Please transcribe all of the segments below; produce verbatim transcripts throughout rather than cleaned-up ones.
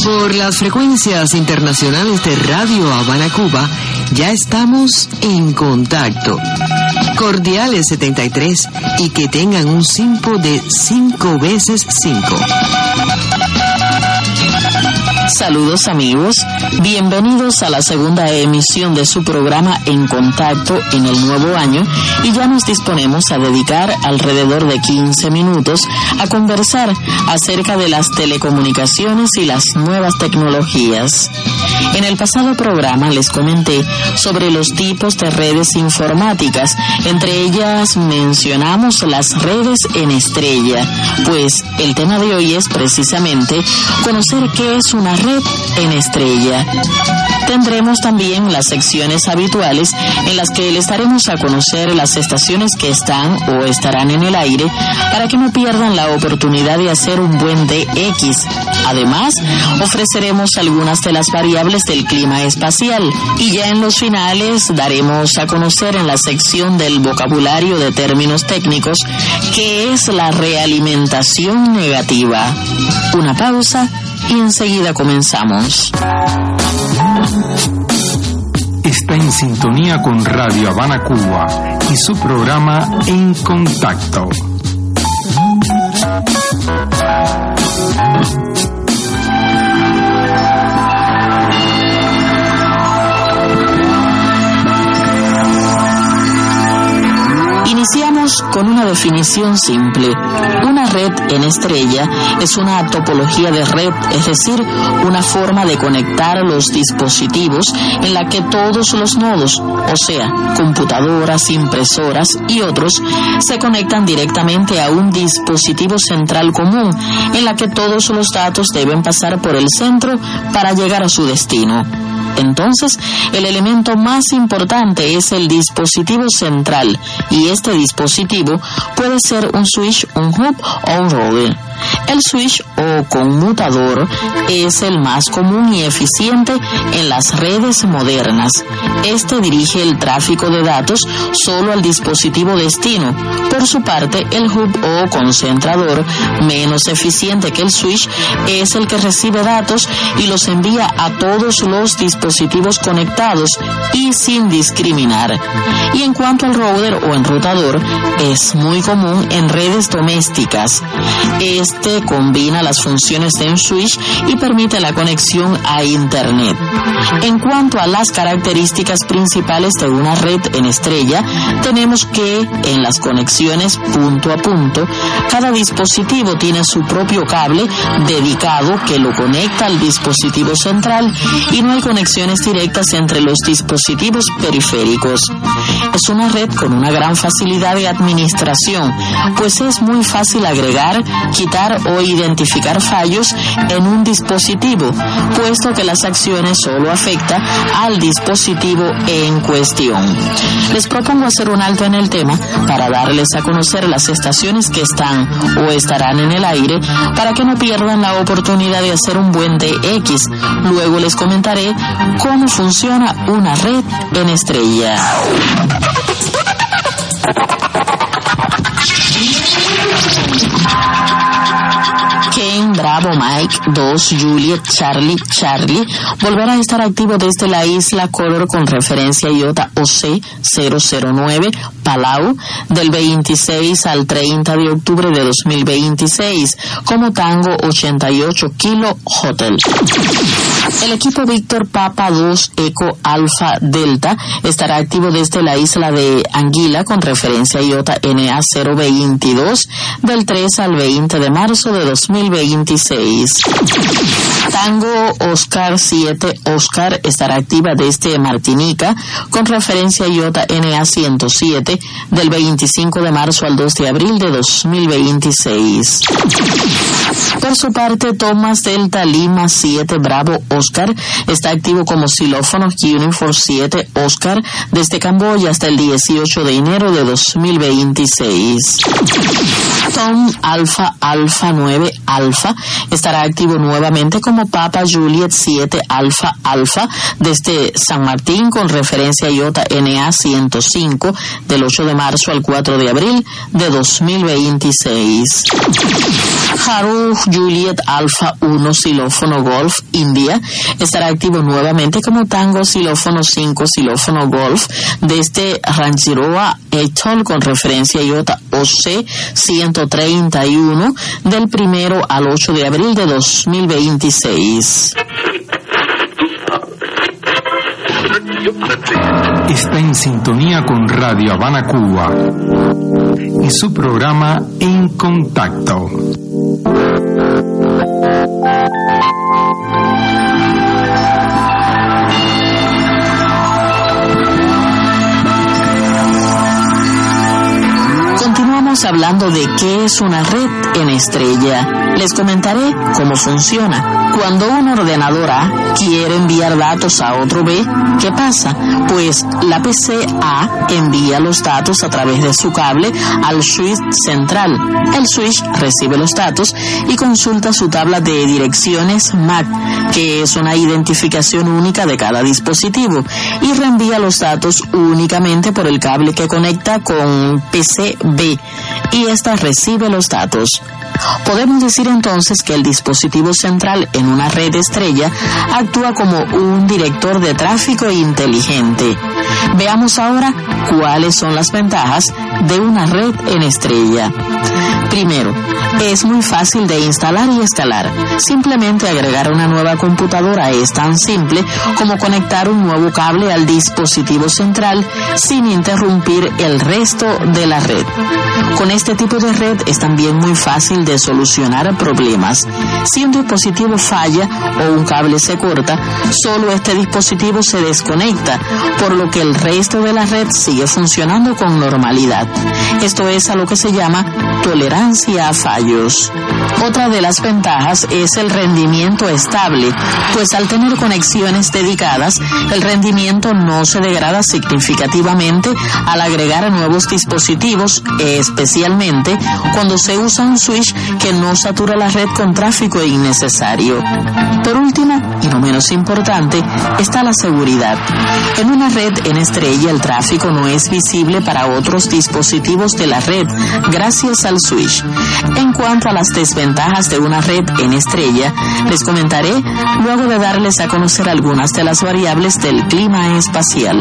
Por las frecuencias internacionales de Radio Habana, Cuba, ya estamos en contacto. Cordiales setenta y tres y que tengan un Simpo de cinco veces cinco. Saludos amigos, bienvenidos a la segunda emisión de su programa En Contacto en el nuevo año, y ya nos disponemos a dedicar alrededor de quince minutos a conversar acerca de las telecomunicaciones y las nuevas tecnologías. En el pasado programa les comenté sobre los tipos de redes informáticas, entre ellas mencionamos las redes en estrella, pues el tema de hoy es precisamente conocer qué es una red en estrella. Tendremos también las secciones habituales en las que les daremos a conocer las estaciones que están o estarán en el aire para que no pierdan la oportunidad de hacer un buen D X. Además, ofreceremos algunas de las variables del clima espacial y ya en los finales daremos a conocer en la sección del vocabulario de términos técnicos qué es la realimentación negativa. Una pausa y enseguida comenzamos. Está en sintonía con Radio Habana, Cuba y su programa En Contacto. Iniciamos con una definición simple. Una red en estrella es una topología de red, es decir, una forma de conectar los dispositivos en la que todos los nodos, o sea, computadoras, impresoras y otros, se conectan directamente a un dispositivo central común, en la que todos los datos deben pasar por el centro para llegar a su destino. Entonces, el elemento más importante es el dispositivo central, y este dispositivo puede ser un switch, un hub o un router. El switch o conmutador es el más común y eficiente en las redes modernas. Este dirige el tráfico de datos solo al dispositivo destino. Por su parte, el hub o concentrador, menos eficiente que el switch, es el que recibe datos y los envía a todos los dispositivos conectados y sin discriminar. Y en cuanto al router o enrutador, es muy común en redes domésticas. Este combina las funciones de un switch y permite la conexión a Internet. En cuanto a las características principales de una red en estrella, tenemos que en las conexiones punto a punto, cada dispositivo tiene su propio cable dedicado que lo conecta al dispositivo central y no hay conexiones directas entre los dispositivos periféricos. Es una red con una gran facilidad de administración, pues es muy fácil agregar, quitar o identificar fallos en un dispositivo, puesto que las acciones solo afectan al dispositivo en cuestión. Les propongo hacer un alto en el tema para darles a conocer las estaciones que están o estarán en el aire para que no pierdan la oportunidad de hacer un buen D X. Luego les comentaré cómo funciona una red en estrella. Ken Bravo Mike dos Juliet Charlie Charlie volverá a estar activo desde la isla Color con referencia I O T A O C cero cero nueve Palau del veintiséis al treinta de octubre de dos mil veintiséis como Tango ochenta y ocho Kilo Hotel. El equipo Víctor Papa dos Eco Alfa Delta estará activo desde la isla de Anguila con referencia I O T A N A cero veintidós del tres al veinte de marzo de dos mil veintiséis. Tango Oscar siete Oscar estará activa desde Martinica con referencia I O T A N A ciento siete del veinticinco de marzo al dos de abril de dos mil veintiséis. Por su parte, Thomas Delta Lima siete Bravo Oscar está activo como xilófono Unifor siete Oscar desde Camboya hasta el dieciocho de enero de dos mil veintiséis. Tom Alfa Alfa nueve Alfa estará activo nuevamente como Papa Juliet siete Alfa Alfa desde San Martín con referencia I O T A N A ciento cinco del ocho de marzo al cuatro de abril de dos mil veintiséis. Haru Juliet Alpha uno xilófono Golf India estará activo nuevamente como Tango xilófono cinco xilófono Golf desde Rangiroa Atoll con referencia I O T A O C ciento treinta y uno del primero al ocho de abril de dos mil veintiséis. Está en sintonía con Radio Habana Cuba y su programa En Contacto. Continuamos hablando de qué es una red en estrella. Les comentaré cómo funciona. Cuando un ordenador A quiere enviar datos a otro B, ¿qué pasa? Pues la P C A envía los datos a través de su cable al switch central. El switch recibe los datos y consulta su tabla de direcciones M A C, que es una identificación única de cada dispositivo, y reenvía los datos únicamente por el cable que conecta con P C B, y ésta recibe los datos. Podemos decir entonces que el dispositivo central en una red estrella actúa como un director de tráfico inteligente. Veamos ahora cuáles son las ventajas de una red en estrella. Primero, es muy fácil de instalar y escalar. Simplemente agregar una nueva computadora es tan simple como conectar un nuevo cable al dispositivo central sin interrumpir el resto de la red. Con este tipo de red es también muy fácil de solucionar problemas. Si un dispositivo falla o un cable se corta, solo este dispositivo se desconecta, por lo que el resto de la red sigue funcionando con normalidad. Esto es a lo que se llama tolerancia a fallos. Otra de las ventajas es el rendimiento estable, pues al tener conexiones dedicadas, el rendimiento no se degrada significativamente al agregar nuevos dispositivos, especialmente cuando se usa un switch que no satura la red con tráfico innecesario. Por último, y no menos importante, está la seguridad. En una red en estrella, el tráfico no es visible para otros dispositivos de la red, gracias al switch. En cuanto a las desventajas de una red en estrella, les comentaré luego de darles a conocer algunas de las variables del clima espacial.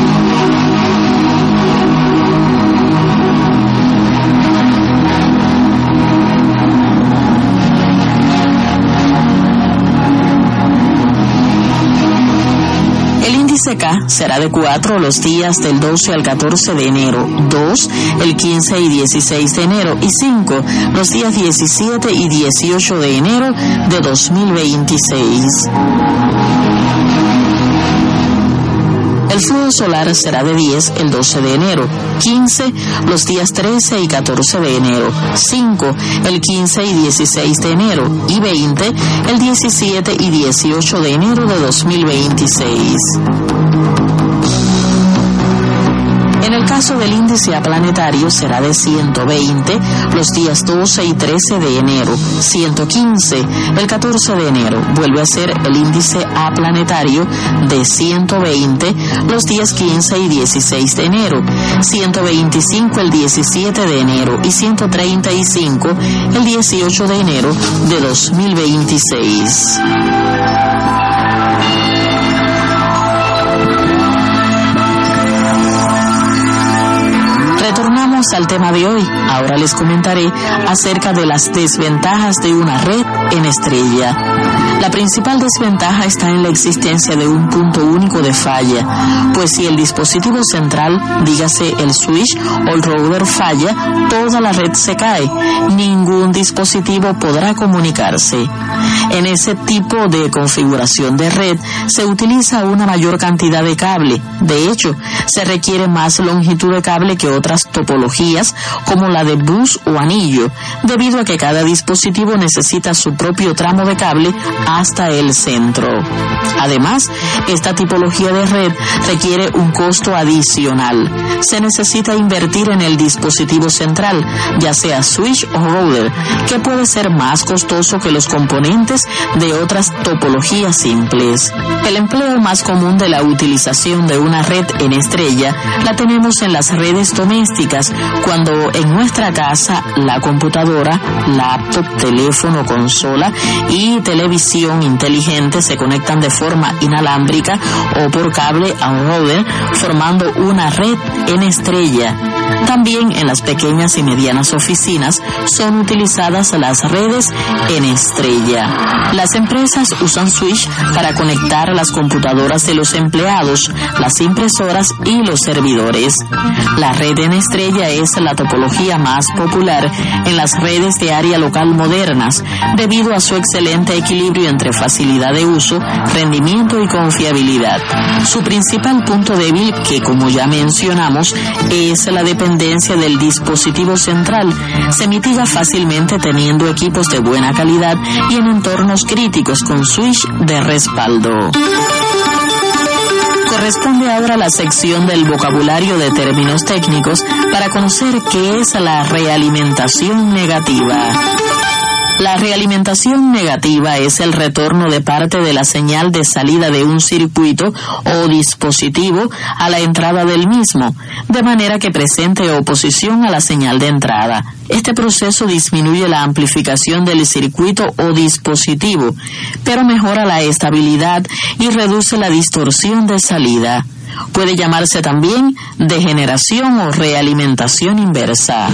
K será de cuatro los días del doce al catorce de enero, dos el quince y dieciséis de enero y cinco los días diecisiete y dieciocho de enero de dos mil veintiséis. El flujo solar será de diez el doce de enero, quince los días trece y catorce de enero, cinco el quince y dieciséis de enero y veinte el diecisiete y dieciocho de enero de dos mil veintiséis. En el caso del índice aplanetario será de ciento veinte los días doce y trece de enero, ciento quince el catorce de enero. Vuelve a ser el índice aplanetario de ciento veinte los días quince y dieciséis de enero, ciento veinticinco el diecisiete de enero y ciento treinta y cinco el dieciocho de enero de dos mil veintiséis. Retornamos al tema de hoy. Ahora les comentaré acerca de las desventajas de una red en estrella. La principal desventaja está en la existencia de un punto único de falla, pues si el dispositivo central, dígase el switch o el router, falla, toda la red se cae. Ningún dispositivo podrá comunicarse. En ese tipo de configuración de red se utiliza una mayor cantidad de cable. De hecho, se requiere más longitud de cable que otras topologías como la de bus o anillo, debido a que cada dispositivo necesita su propio tramo de cable hasta el centro. Además, esta tipología de red requiere un costo adicional. Se necesita invertir en el dispositivo central, ya sea switch o router, que puede ser más costoso que los componentes de otras topologías simples. El empleo más común de la utilización de una red en estrella la tenemos en las redes domésticas, cuando en nuestra casa la computadora, laptop, teléfono, consola y televisión inteligente se conectan de forma inalámbrica o por cable a un router, formando una red en estrella. También en las pequeñas y medianas oficinas son utilizadas las redes en estrella. Las empresas usan switch para conectar las computadoras de los empleados, las impresoras y los servidores. La red en estrella es la topología más popular en las redes de área local modernas, debido a su excelente equilibrio entre facilidad de uso, rendimiento y confiabilidad. Su principal punto débil, que como ya mencionamos, es la dependencia del dispositivo central. Se mitiga fácilmente teniendo equipos de buena calidad y en entornos críticos con switch de respaldo. Corresponde ahora la sección del vocabulario de términos técnicos para conocer qué es la realimentación negativa. La realimentación negativa es el retorno de parte de la señal de salida de un circuito o dispositivo a la entrada del mismo, de manera que presente oposición a la señal de entrada. Este proceso disminuye la amplificación del circuito o dispositivo, pero mejora la estabilidad y reduce la distorsión de salida. Puede llamarse también degeneración o realimentación inversa.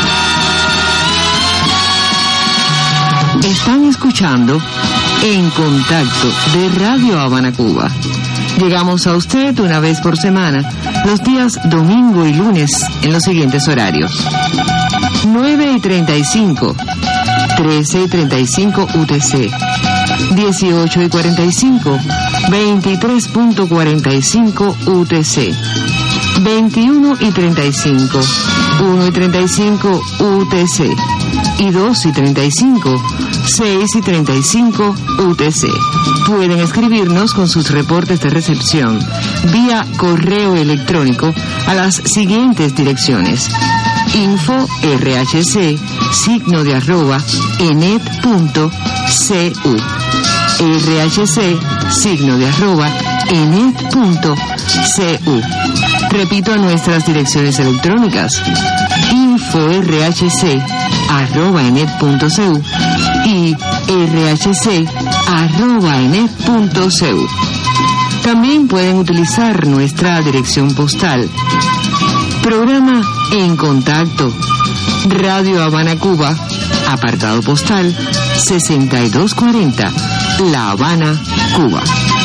Están escuchando En Contacto de Radio Habana, Cuba. Llegamos a usted una vez por semana, los días domingo y lunes, en los siguientes horarios: nueve y treinta y cinco, trece y treinta y cinco U T C, dieciocho y cuarenta y cinco, veintitrés punto cuarenta y cinco U T C, veintiuno y treinta y cinco, uno y treinta y cinco U T C, y dos y treinta y cinco, seis y treinta y cinco U T C. Pueden escribirnos con sus reportes de recepción vía correo electrónico a las siguientes direcciones: info rhc signo de arroba enet punto cu, rhc signo de arroba enet punto cu. Repito nuestras direcciones electrónicas: info rhc arroba enet punto cu y rhc arroba enet punto cu. También pueden utilizar nuestra dirección postal: Programa En Contacto, Radio Habana, Cuba, apartado postal sesenta y dos cuarenta, La Habana, Cuba.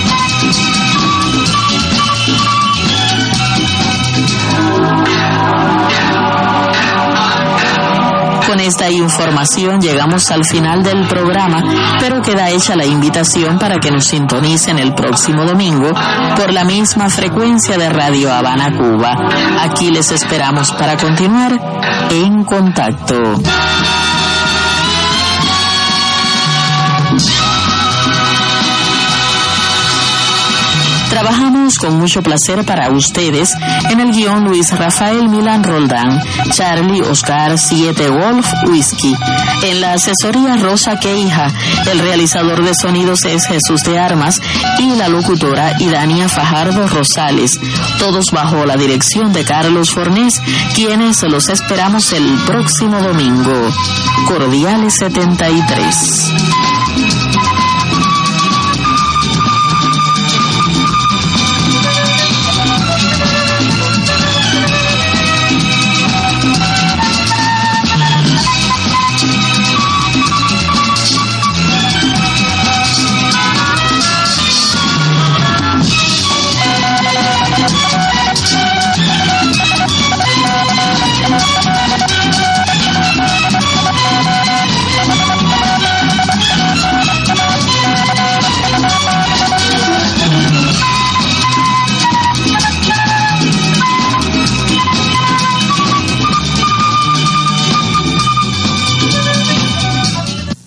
Con esta información llegamos al final del programa, pero queda hecha la invitación para que nos sintonicen el próximo domingo por la misma frecuencia de Radio Habana, Cuba. Aquí les esperamos para continuar en contacto. Trabajamos con mucho placer para ustedes en el guión Luis Rafael Milán Roldán, Charlie Oscar siete Wolf Whisky. En la asesoría Rosa Queija, el realizador de sonidos es Jesús de Armas y la locutora Idania Fajardo Rosales. Todos bajo la dirección de Carlos Fornés, quienes los esperamos el próximo domingo. Cordiales setenta y tres.